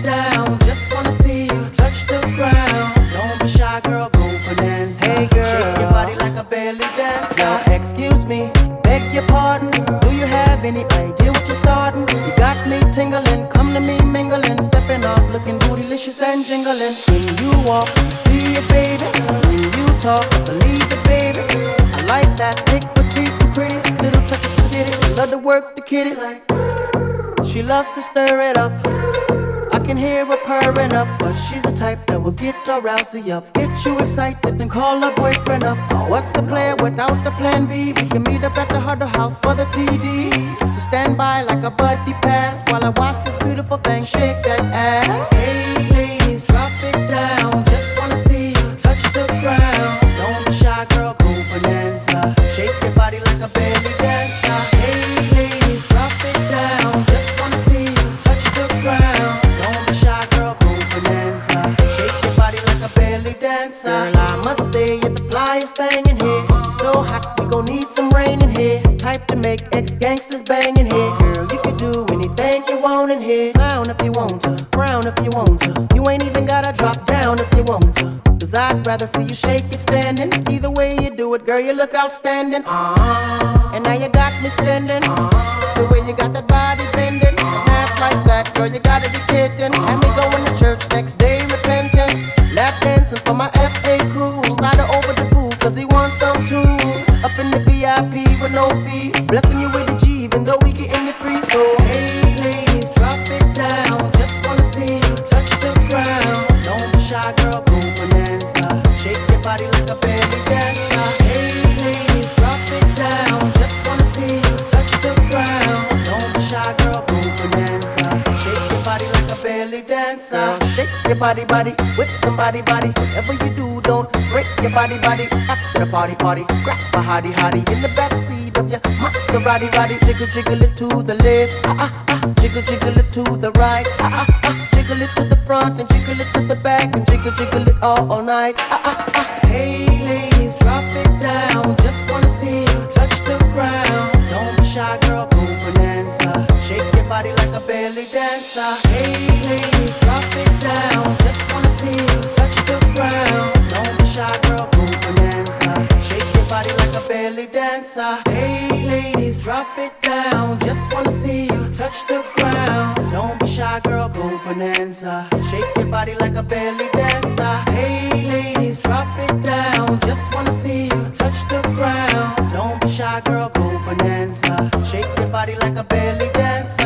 down. Just wanna see you touch the ground. Don't be shy, girl, go bonanza. Hey girl, shake your body like a belly dancer. Now excuse me, beg your pardon. Do you have any idea what you're starting? You got me tingling, come to me mingling, stepping off, looking bootylicious and jingling. When you walk, see it, baby. When you talk, believe it, baby. I like that thick, petite, and pretty. Little touches to get it. Love to work the kitty like. She loves to stir it up. I can hear her purring up, but she's the type that will get her rousey up. Get you excited and call her boyfriend up. What's the plan without the plan B? We can meet up at the Huddle House for the TD. To stand by like a buddy pass while I watch this beautiful thing shake that ass. Hey ladies, drop it down. Just wanna see you touch the ground. Don't be shy, girl, go bonanza. Shake your body like a belly dancer. Hey ladies, drop it down. Just wanna see you touch the ground. Don't be shy, girl, go bonanza. Shake your body like a belly dancer. Girl, I must say you're the flyest thing in here. So hot, we gon' need some rain in here. Type to make ex-gangsters bang in here. Girl, you can do anything you want in here. Clown if you want to, frown if you want to. You ain't even gotta drop down if you want to. Cause I'd rather see you shake it standing. Either way you do it, girl, you look outstanding. And now you got me spending. The way you got that body bending. An ass like that, girl, you gotta be kidding. Have me going to church next day repenting. Lap dancing for my FA crew. Slide her over the boo, cause he wants some too. Up in the VIP with no fee. Blessing you with the G, even though we getting it free. So hey ladies, drop it down. Just wanna see you touch the ground. Don't be shy, girl, go bonanza. Shake your body like a belly dancer. Hey ladies, drop it down. Just wanna see you touch the ground. Don't be shy, girl, go bonanza. Shake your body like a belly dancer. Shake your body, body with somebody, body. Whatever you do, don't break your body, body. After the party, party, grab a hottie, hottie in the backseat of your Maserati, body. Jiggle, jiggle it to the left, jiggle, jiggle it to the right, jiggle it to the front and jiggle it to the back and jiggle, jiggle it all night. Hey ladies, drop it down. Just wanna see you touch the ground. Don't be shy, girl, go bonanza. Shake your body like a belly dancer. Hey ladies, drop it down. Just wanna see you touch the ground. Don't be shy, girl, go bonanza. Shake your body like a belly dancer. Hey ladies, drop it down. Just wanna see you touch the ground. Don't be shy, girl, go bonanza. Shake your body like a belly dancer. Hey ladies, drop it down. Just wanna see you touch the ground. Don't be shy, girl, go bonanza. Shake your body like a belly dancer.